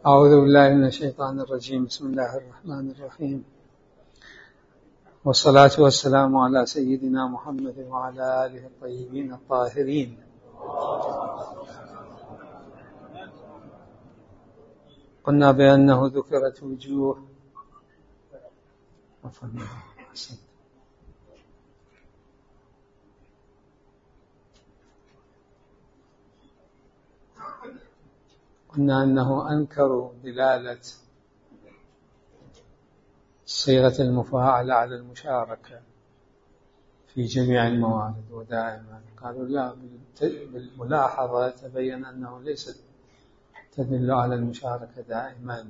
أعوذ بالله من الشيطان الرجيم. بسم الله الرحمن الرحيم، والصلاة والسلام على سيدنا محمد وعلى آله الطيبين الطاهرين. قلنا بأنه ذكرت وجوه قلنا أنه أنكروا دلالة صيغة المفاعلة على المشاركة في جميع الموارد، ودائما قالوا لا، بالملاحظة تبين أنه ليست تدل على المشاركة دائما.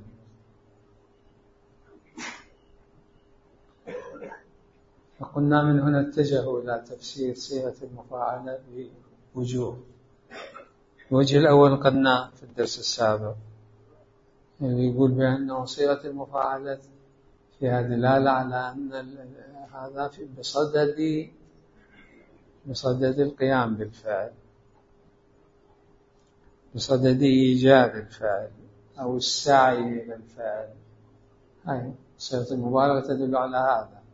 فقلنا من هنا اتجهوا إلى تفسير صيغة المفاعلة بوجوه. الوجه الأول قلنا في الدرس السابق، يقول بأنه صيغة المفاعلة فيها دلالة على أن هذا بصدد القيام بالفعل، بصدد إيجاد الفعل أو السعي إلى الفعل. هاي صيغة المبالغة تدل على هذا.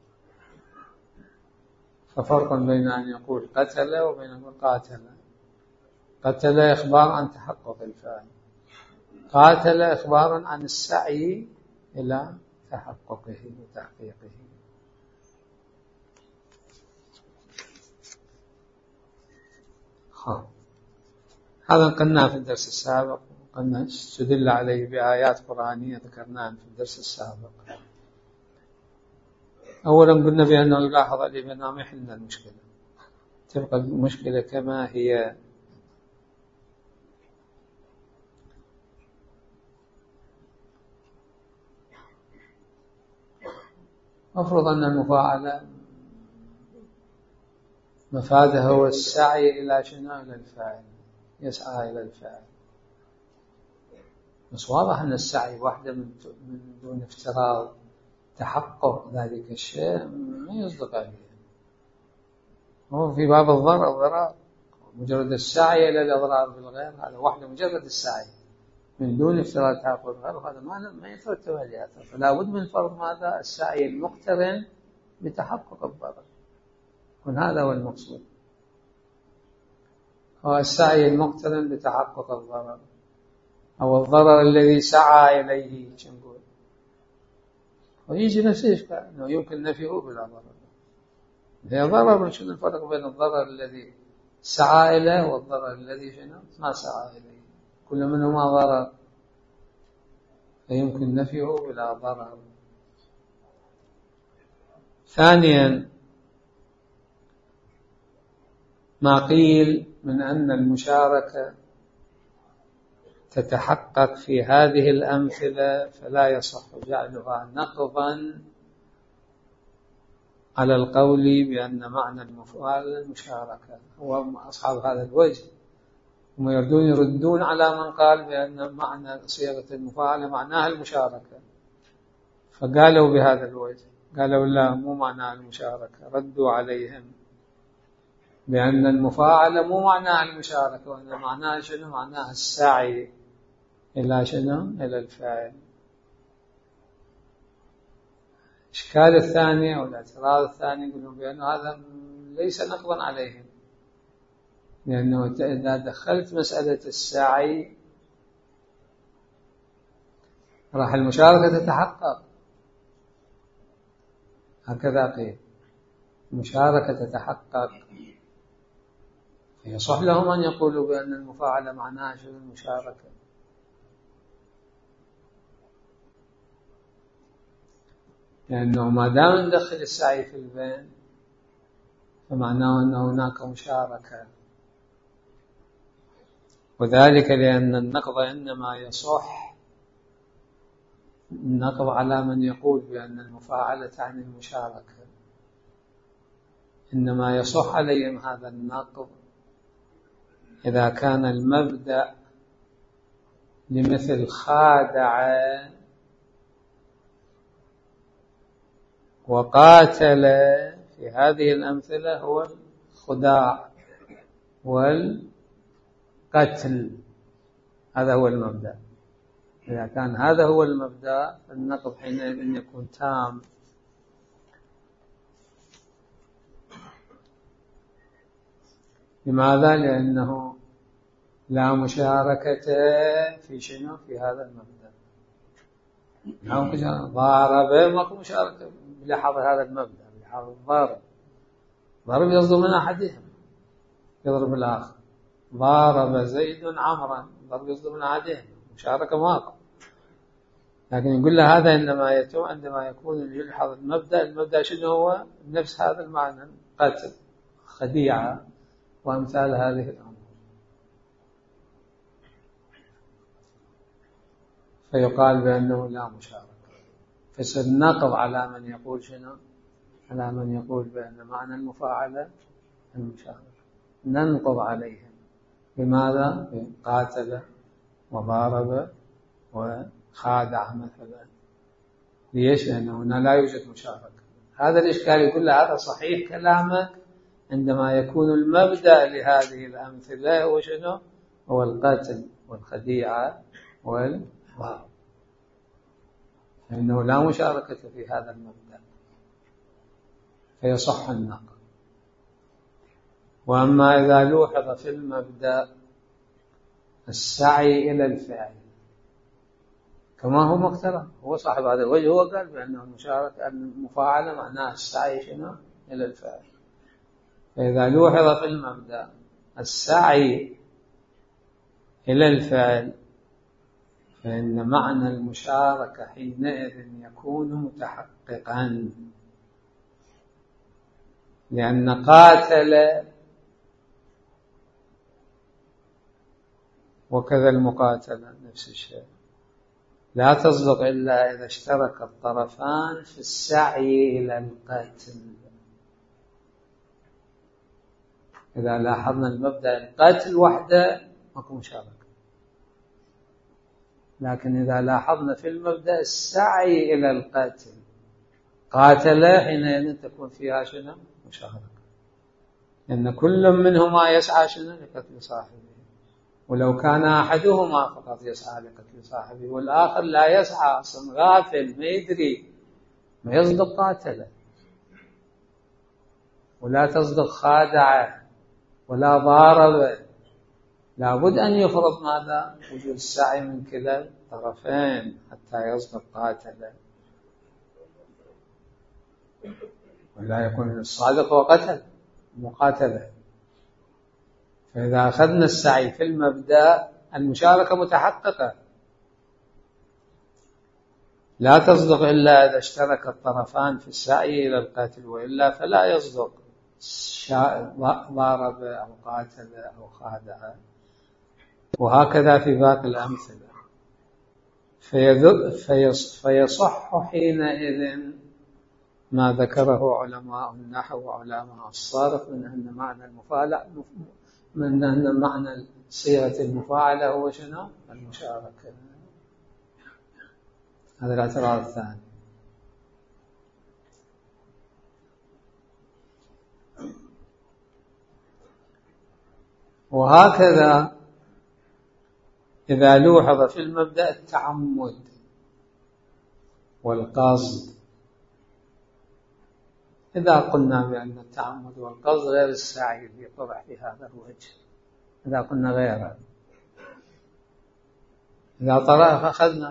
ففرق بين أن يقول قتل وبين أن يقول قاتل. قتل إخبار عن تحقق الفعل، قاتل إخبار عن السعي إلى تحققه وتحقيقه. هذا قلنا في الدرس السابق، قلنا استدل عليه بآيات قرآنية ذكرناها في الدرس السابق. أولا قلنا بأنه يلاحظ الإبهام ما يحل المشكلة، تبقى المشكلة كما هي. أفرض أن المفاعلة مفادها هو السعي إلى شنو؟ إلى الفاعل، يسعى إلى الفاعل. بس واضح أن السعي وحده من دون افتراض تحقق ذلك الشيء ما يصدق عليه. هو في باب الضرر، مجرد السعي إلى الأضرار بالغير هذا وحده، مجرد السعي من دون افتراض تحقق الغير هذا ما يترتب عليه أثر. فلا بد من فرض ماذا؟ السعي المقترن بتحقق الضرر. هذا هو المقصود، هو السعي المقترن بتحقق الضرر أو الضرر الذي سعى إليه. نقول ويجي نفس الإشكال أنه يمكن نفيه بلا ضرر. إذا ضرر، شنو الفرق بين الضرر الذي سعى إليه والضرر الذي شنو ما سعى إليه؟ كل منهما ضرر، فيمكن نفيه بلا ضرر. ثانيا ما قيل من أن المشاركة تتحقق في هذه الأمثلة فلا يصح جعلها نقضا على القول بأن معنى المفاعلة المشاركة. هو أصحاب هذا الوجه هم يردون على من قال بأن معنى صيغة المفاعلة معناها المشاركة، فقالوا بهذا الوجه، قالوا لا، مو معناها المشاركة. ردوا عليهم بأن المفاعلة مو معناها المشاركة، وأن معناها شنو؟ معناها السعي إلى شنو؟ إلى الفاعل. الإشكال الثاني أو الاعتراض الثاني يقولون بأن هذا ليس نقضا عليهم، لأنه إذا دخلت مسألة السعي راح المشاركة تتحقق. هكذا قيل، المشاركة تتحقق، يصح لهم أن يقولوا بأن المفاعلة معناها شنو؟ المشاركة. لأنه ما دام ندخل السعي في البين فمعناه أن هناك مشاركة، وذلك لأن النقض إنما يصح النقض على من يقول بأن المفاعلة تعني المشاركة، إنما يصح عليهم هذا النقض إذا كان المبدأ لمثل خادع وقاتل في هذه الأمثلة هو الخداع والقتل، هذا هو المبدأ. إذا كان هذا هو المبدأ فالنقض حينئذ يكون تام. لماذا؟ لأنه لا مشاركة في شنو؟ في هذا المبدأ. ضارب ماكو مشاركة بلحظ هذا المبدأ، بلحظ الضارب. ضرب يصدر من أحدهم يضرب الآخر. ضارب زيد عمرا، ضرب يصدر من أحدهم، مشاركة ماكو. لكن يقول له هذا إنما يتم عندما يكون يلحظ المبدأ شنو هو؟ نفس هذا المعنى، قتل، خديعة، وأمثال هذه الأمور. فيقال بأنه لا مشاركة. فسننقض على من يقول شنو؟ على من يقول بأن معنى المفاعلة المشاركة، ننقض عليهم. لماذا؟ قاتل وضارب وخادع مثلا. ليش؟ لأنه هنا لا يوجد مشاركة. هذا الإشكال يقول له هذا صحيح كلامك عندما يكون المبدأ لهذه الأمثلة هو شنو؟ هو القتل والخديعة والضرب، فإنه لا مشاركة في هذا المبدأ، فيصح النقض. وأما إذا لوحظ في المبدأ السعي إلى الفعل كما هو مقترن، هو صاحب هذا الوجه هو قال بأنه المشاركة المفاعلة معناها السعي شنو؟ إلى الفعل. فإذا لوحظ في المبدأ السعي إلى الفعل فإن معنى المشاركة حينئذ يكون متحققا، لأن قاتل وكذا المقاتلة نفس الشيء لا تصدق إلا إذا اشترك الطرفان في السعي إلى القتل. إذا لاحظنا المبدأ القتل وحده ماكو مشاركة، لكن إذا لاحظنا في المبدأ السعي إلى القتل قاتل حينئذ تكون فيها شنو؟ مشاركة، لأن كل منهما يسعى شنو؟ لقتل صاحبه. ولو كان أحدهما فقط يسعى لقتل صاحبه والآخر لا يسعى أصلا، غافل ما يدري، ما يصدق قاتله، ولا تصدق خادعه، ولا ضاربه. لابد أن يفرض ماذا؟ وجود السعي من كلا الطرفين حتى يصدق قاتله، ولا يكون الصادق وقتل مقاتله. فإذا أخذنا السعي في المبدأ المشاركة متحققة، لا تصدق إلا إذا اشترك الطرفان في السعي إلى القتل، وإلا فلا يصدق ضارب أو قاتل أو خادع. وهكذا في باقي الأمثلة. فيصح حينئذ ما ذكره علماء النحو وعلماء الصرف من أن معنى المفاعلة، من أن معنى صيغة المفاعلة هو شنو؟ المشاركة. هذا الاعتراض الثاني. وهكذا إذا لوحظ في المبدأ التعمد والقصد، إذا قلنا بأن التعمد والقصد غير السعي اللي يطرح في هذا الوجه، إذا قلنا غيره، إذا طرح أخذنا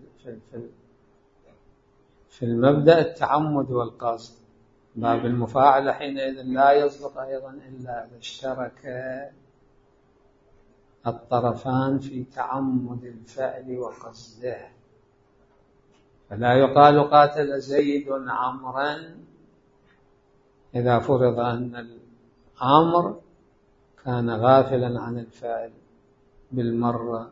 في المبدأ التعمد والقصد باب المفاعلة حينئذ لا يصدق أيضا إلا إذا اشترك الطرفان في تعمد الفعل وقصده. فلا يقال قاتل زيد عمرا إذا فرض أن العمر كان غافلا عن الفعل بالمرة،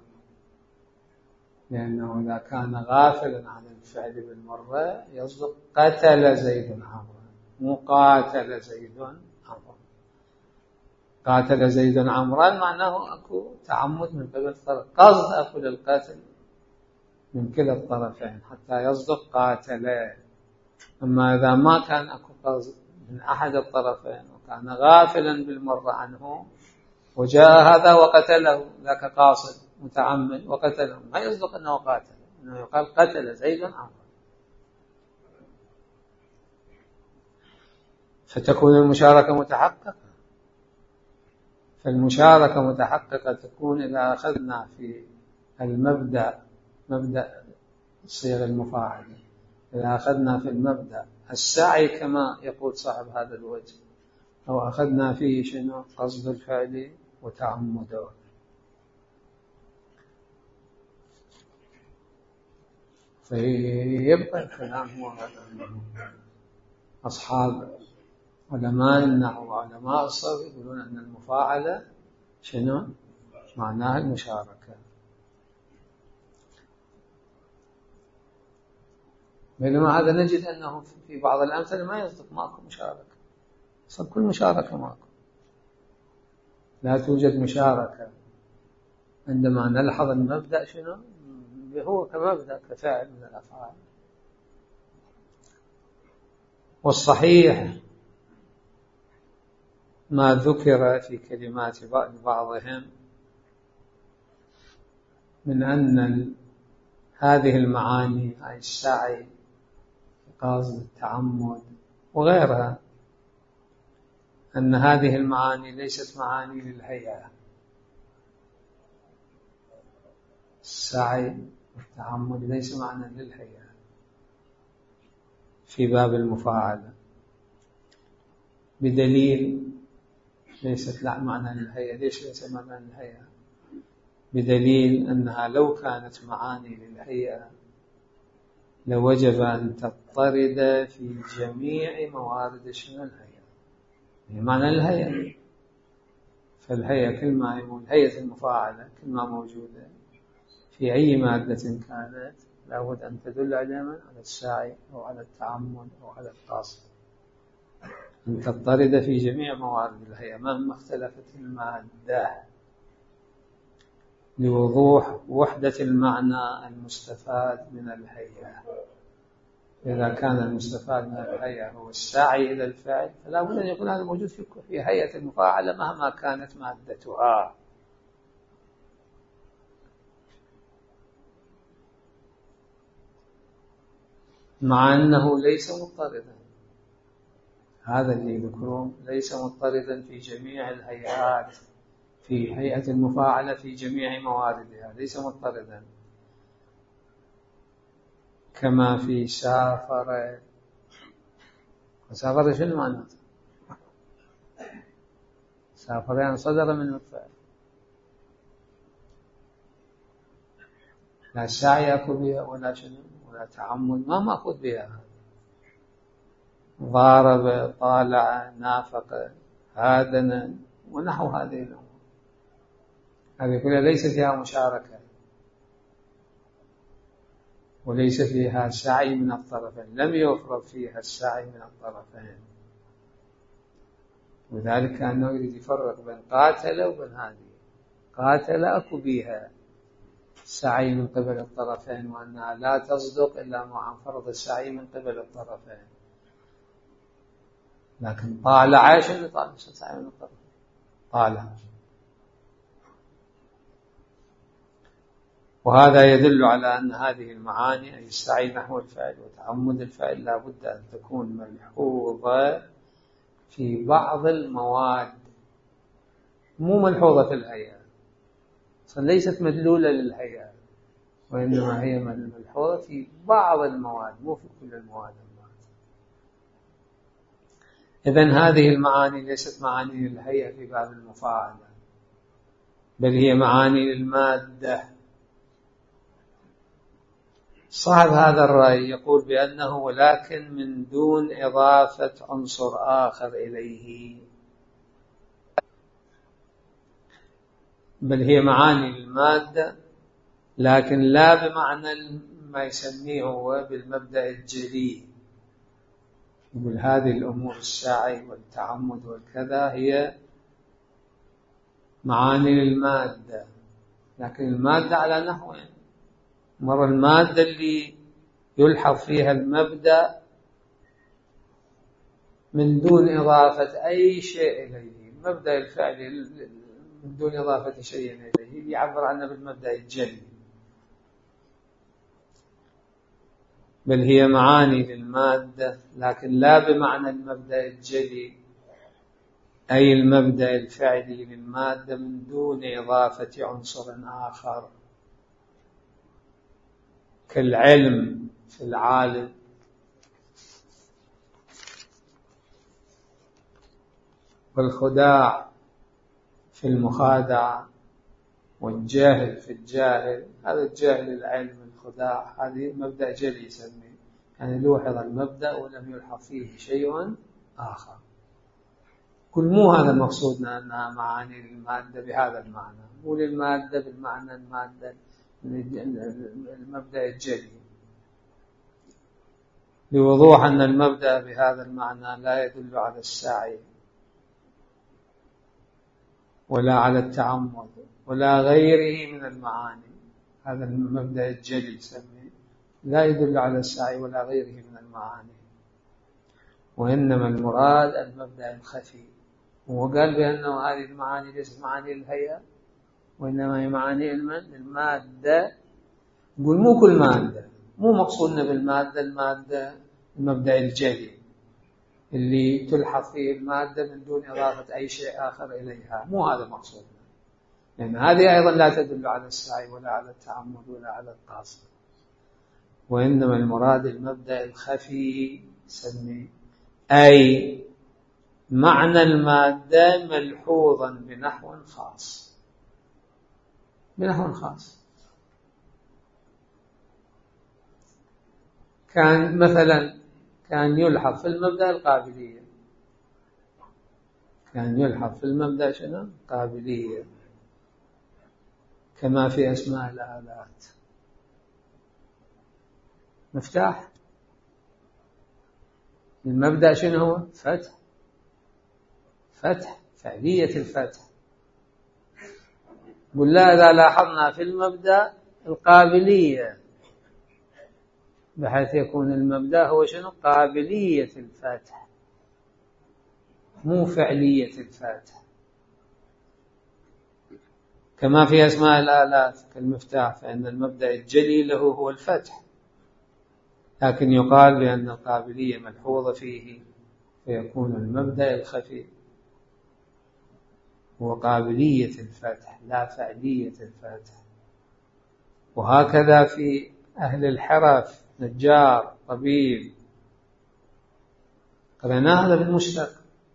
لأنه إذا كان غافلا عن الفعل بالمرة يصدق قتل زيد عمرا، مو قاتل زيد عمرا. قاتل زيد عمرا معناه أكو تعمد من قبل الطرف، قصد أكو للقتل من كلا الطرفين حتى يصدق قاتل. أما إذا ما كان أكو قصد من أحد الطرفين وكان غافلا بالمرة عنه وجاء هذا وقتله ذاك قاصد، متعمد وقتله، ما يصدق أنه قاتل، أنه يقال قتل زيد عمرو، فتكون المشاركة متحققة. فالمشاركة متحققة تكون إذا أخذنا في مبدأ الصيغ المفاعلة، إذا أخذنا في المبدأ السعي كما يقول صاحب هذا الوجه، أو أخذنا فيه شنو؟ قصد الفعل وتعمده. فيبقى الكلام هو هذا. أصحاب علماء النحو وعلماء الصرف يقولون أن المفاعلة شنو؟ معناها المشاركة. بينما هذا نجد أنه في بعض الأمثلة ما يصدق، ماكو مشاركة، أصلا كل مشاركة ماكو، لا توجد مشاركة. عندما نلحظ المبدأ شنو؟ هو كمبدأ كفاعل من الأفعال. والصحيح ما ذكر في كلمات بعضهم من أن هذه المعاني، أي السعي، قصد، التعمد وغيرها، أن هذه المعاني ليست معاني للهيئة. السعي والتعمد ليس معنى للهيئة في باب المفاعلة، بدليل ليست معنى للهيئة. ليش ليس معنى للهيئة؟ بدليل أنها لو كانت معاني للهيئة لوجب أن تضطرد في جميع موارد شنو الهيئة، هي معنى للهيئة. فالهيئة كل ما يقول هيئة المفاعلة كل ما موجودة في أي مادة كانت لابد أن تدل على السعي أو على التعمد أو على القصد، أن تضطرد في جميع موارد الهيئة مهما اختلفت المادة، لوضوح وحدة المعنى المستفاد من الهيئة. إذا كان المستفاد من الهيئة هو السعي إلى الفعل، فلا بد أن يكون هذا موجود في هيئة المفاعلة مهما كانت مادتها. مع أنه ليس مضطردا، هذا اللي يذكرون ليس مضطردا في جميع الهيئات، في هيئة المفاعلة في جميع مواردها ليس مضطردا، كما في سافر. سافر شنو معناته؟ سافر يعني صدر من الفعل، لا سعي أكو بها ولا شنو ولا تعمد، ما مأخذ بها. ضارب، طالع، نافق، هادن ونحو هذه الأمور، هذه كلها ليس فيها مشاركة وليس فيها سعي من الطرفين، لم يفرض فيها السعي من الطرفين. وذلك كأنه يريد يفرق بين قاتل وبين هذه. قاتل أكو بها سعي من قبل الطرفين، وأنها لا تصدق إلا مع فرض السعي من قبل الطرفين. لكن طالع شنو طالع؟ سعي من الطرفين، طالع. وهذا يدل على أن هذه المعاني، أي السعي نحو الفعل وتعمد الفعل، لا بد أن تكون ملحوظة في بعض المواد، مو ملحوظة في الهيئة، ليست مدلولة للهيئة، وإنما هي ملحوظة في بعض المواد مو في كل المواد. إذن هذه المعاني ليست معاني للهيئة في باب المفاعلة، بل هي معاني للمادة. صاحب هذا الرأي يقول بأنه ولكن من دون إضافة عنصر آخر إليه، بل هي معاني للمادة، لكن لا بمعنى ما يسميه هو بالمبدأ الجلي. يقول هذه الأمور السعي والتعمد والكذا هي معاني للمادة، لكن المادة على نحوين. مرة المادة اللي يلحظ فيها المبدأ من دون إضافة أي شيء إليه، مبدأ الفعل من دون إضافة شيء إليه، يعبر عنه بالمبدأ الجلي، بل هي معاني للمادة، لكن لا بمعنى المبدأ الجلي أي المبدأ الفعلي للمادة من دون إضافة عنصر آخر، كالعلم في العالم، والخداع في المخادع، والجاهل في الجاهل. هذا الجاهل العلم الخداع، هذه مبدأ جلي يسميه، يعني لوحظ المبدأ ولم يلحظ فيه شيء آخر. كل مو هذا مقصودنا أنها معاني للمادة بهذا المعنى، مو للمادة بالمعنى المادة المبدأ الجلي، لوضوح أن المبدأ بهذا المعنى لا يدل على السعي ولا على التعمد ولا غيره من المعاني. هذا المبدأ الجلي يسميه لا يدل على السعي ولا غيره من المعاني، وإنما المراد المبدأ الخفي. وقال بأنه هذه المعاني ليست معاني الهيئة، وإنما هي معاني المادة. نقول مو كل مادة، مو مقصودنا بالمادة المادة المبدأ الجلي اللي تلحظ فيه المادة من دون إضافة أي شيء آخر إليها، مو هذا مقصودنا، لأن هذه أيضا لا تدل على السعي ولا على التعمد ولا على القصد. وإنما المراد المبدأ الخفي سمي، أي معنى المادة ملحوظا بنحو خاص، بنحو خاص. كان مثلا يلحظ في المبدأ القابلية، كان يلحظ في المبدأ شنو؟ قابلية، كما في أسماء الآلات. مفتاح، المبدأ شنو هو؟ فتح، فتح، فعلية الفتح. قل لا، إذا لاحظنا في المبدأ القابلية، بحيث يكون المبدأ هو شنو؟ قابلية الفتح، مو فعلية الفتح. كما في أسماء الآلات كالمفتاح، فإن المبدأ الجلي له هو الفتح، لكن يقال بأن القابلية ملحوظة فيه، فيكون المبدأ الخفي هو قابلية الفتح لا فعلية الفتح. وهكذا في أهل الحرف، نجار، طبيب، قرأنا هذا بالمشتق،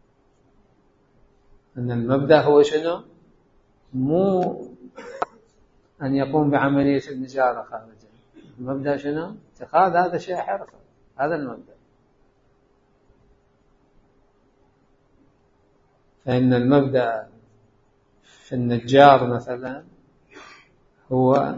أن المبدأ هو شنو؟ مو أن يقوم بعملية النجارة خارجا، المبدأ شنو؟ اتخاذ هذا شيء حرفة، هذا المبدأ. فإن المبدأ في النجار مثلا هو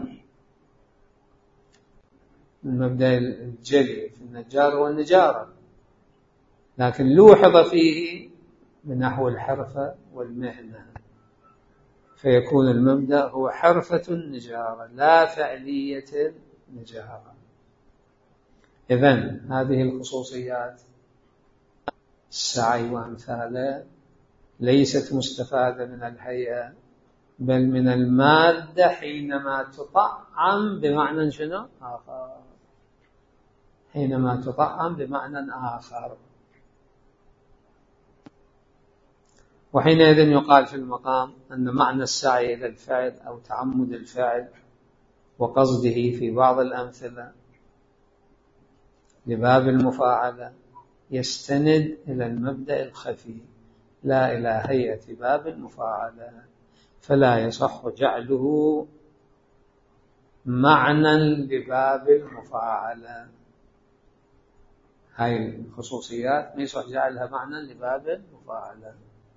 المبدأ الجلي في النجار هو النجارة، لكن لوحظ فيه بنحو الحرفة والمهنة، فيكون المبدأ هو حرفة النجارة لا فعلية النجارة. إذن هذه الخصوصيات السعي وأمثاله ليست مستفادة من الهيئة، بل من المادة حينما تطعم بمعنى شنو؟ آخر، حينما تطعم بمعنى آخر. وحينئذ يقال في المقام أن معنى السعي إلى الفعل أو تعمد الفعل وقصده في بعض الأمثلة لباب المفاعلة يستند إلى المبدأ الخفي لا إلى هيئة باب المفاعلة، فلا يصح جعله معنى لباب المفاعلة. هاي الخصوصيات ما يصح جعلها معنى لباب المفاعلة.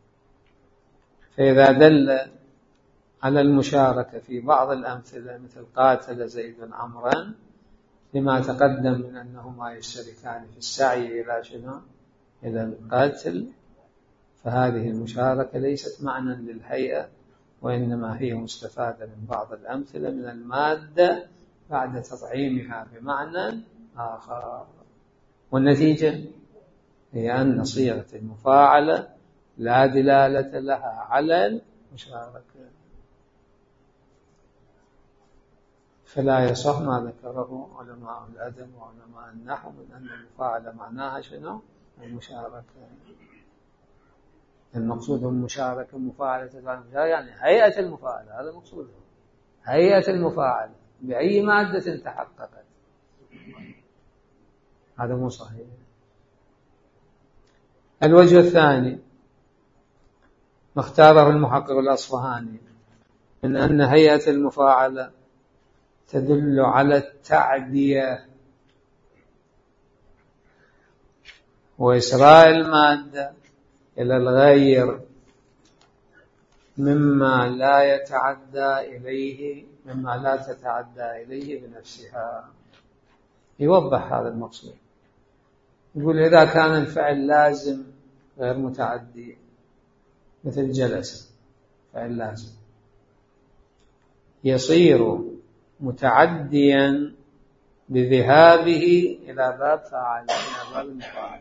فإذا دل على المشاركة في بعض الأمثلة مثل قاتل زيد عمرا لما تقدم من أنهما يشتركان في السعي إلى شنو؟ إلى القتل، فهذه المشاركة ليست معنى للهيئة، وإنما هي مستفادة من بعض الأمثلة من المادة بعد تطعيمها بمعنى آخر. والنتيجة هي أن صيغة المفاعلة لا دلالة لها على مشاركة، فلا يصح ما ذكره علماء الأدب وعلماء النحو من أن المفاعلة معناها شنو؟ المشاركة. المقصود المشاركة مفاعلة يعني هيئة المفاعلة، هذا مقصوده، هيئة المفاعلة بأي مادة تحققت، هذا مو صحيح. الوجه الثاني ما اختاره المحقق الأصفهاني من أن هيئة المفاعلة تدل على التعدية وإسراء المادة إلى الغير مما لا تتعدى إليه بنفسها. يوضح هذا المقصود، يقول إذا كان الفعل لازم غير متعدي مثل جلس، فعل لازم يصير متعديا بذهابه إلى باب فاعل، إلى باب المفاعل.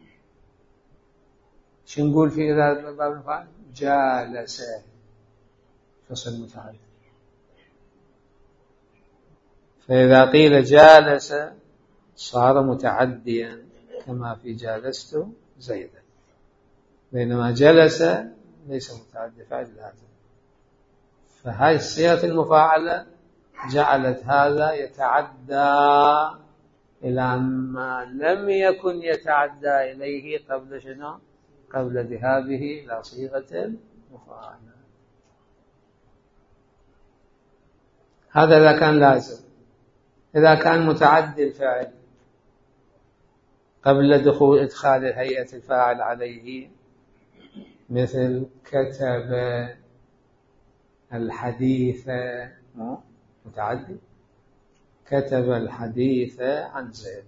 شو نقول في إلى باب المفاعل؟ جالس، فصل متعدي. فإذا قيل جالس صار متعديا كما في جالست زيدا، بينما جلس ليس متعدي، فعل لازم. فهذه الصيغة المفاعلة جعلت هذا يتعدى إلى ما لم يكن يتعدى إليه قبل شنو؟ قبل ذهابه إلى صيغة المفاعلة. هذا إذا كان لازم. إذا كان متعدي الفعل قبل إدخال هيئة الفاعل عليه، مثل كتب الحديث، متعدي، كتب الحديث عن زيد،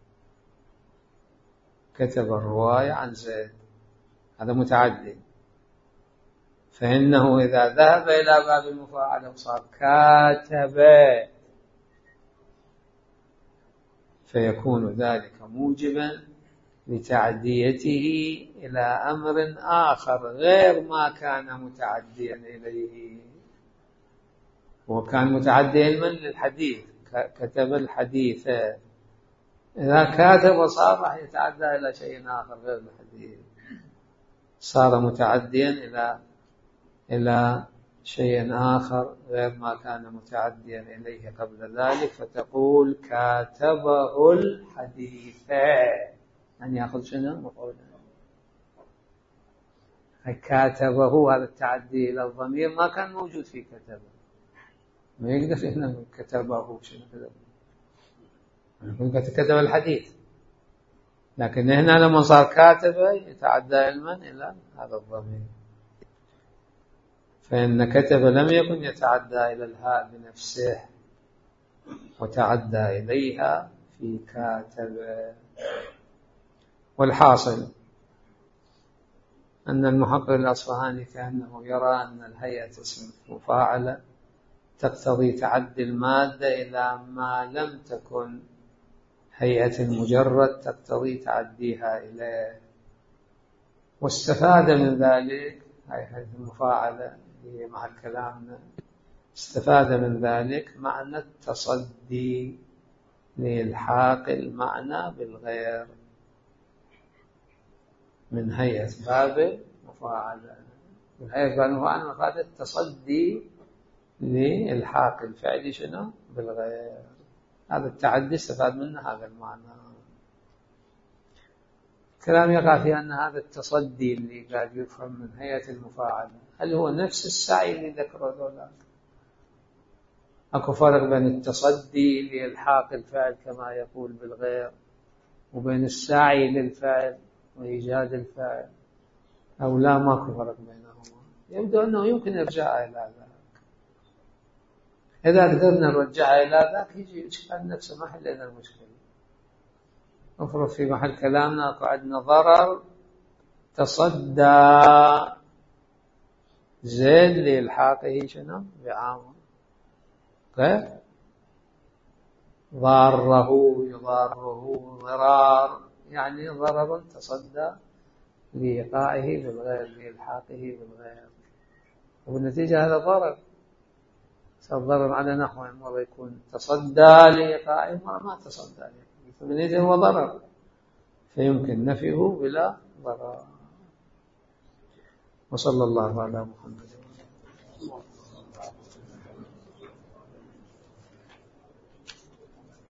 كتب الرواية عن زيد، هذا متعدي. فإنه إذا ذهب إلى باب المفاعلة وصار كاتب فيكون ذلك موجبا لتعديته إلى أمر آخر غير ما كان متعديا إليه. وكان متعديا من للحديث، كتب الحديث، إذا كاتب صار راح يتعدى إلى شيء آخر غير الحديث، صار متعديا إلى شيء آخر غير ما كان متعديا إليه قبل ذلك. فتقول كاتبه الحديث، أن يأخذ شنو؟ مفعولا. كاتبه هذا التعدي إلى الضمير ما كان موجود في كتبه، ما يقدر إنه كتبه شنو كتبه، يقول كتب الحديث. لكن هنا لما صار كاتبه يتعدى علما إلى هذا الضمير. فإن كتب لم يكن يتعدى إلى الهاء بنفسه وتعدى إليها في كاتب. والحاصل أن المحقق الأصفهاني كأنه يرى أن الهيئة اسم مفاعلة تقتضي تعدي المادة إلى ما لم تكن هيئة المجرد تقتضي تعديها إليه. واستفاد من ذلك هيئة المفاعلة هي مع كلامنا، استفاد من ذلك معنى التصدي لإلحاق المعنى بالغير من هيئة باب مفاعلة. من هيئة باب مفاعلة مفاد التصدي لإلحاق الفعل شنو بالغير. هذا التعدي استفاد منه هذا المعنى. كلام يقع في أن هذا التصدي اللي قاعد يفهم من هيئة المفاعلة هل هو نفس السعي اللي ذكره ذولا؟ أكو فرق بين التصدي لإلحاق الفعل كما يقول بالغير وبين السعي للفعل وإيجاد الفعل، أو لا ماكو فرق بينهما؟ يبدو أنه يمكن إرجاع إلى ذاك. إذا قدرنا نرجع إلى ذاك يجي إشكال نفسه، ما حلنا المشكلة. نفرض في محل كلامنا أكو عندنا ضرر تصدى زيد لإلحاقه شنو بعامل غير ضاره يضاره ضرار، يعني ضرر تصدى لإيقاعه بالغير لإلحاقه بالغير. وبالنتيجة هذا ضرر، صار ضرر على نحو مرة يكون تصدى لإيقاعه مرة ما تصدى له، فبالنتيجة هو ضرر، فيمكن نفيه بلا ضرر. وصلى الله على محمد.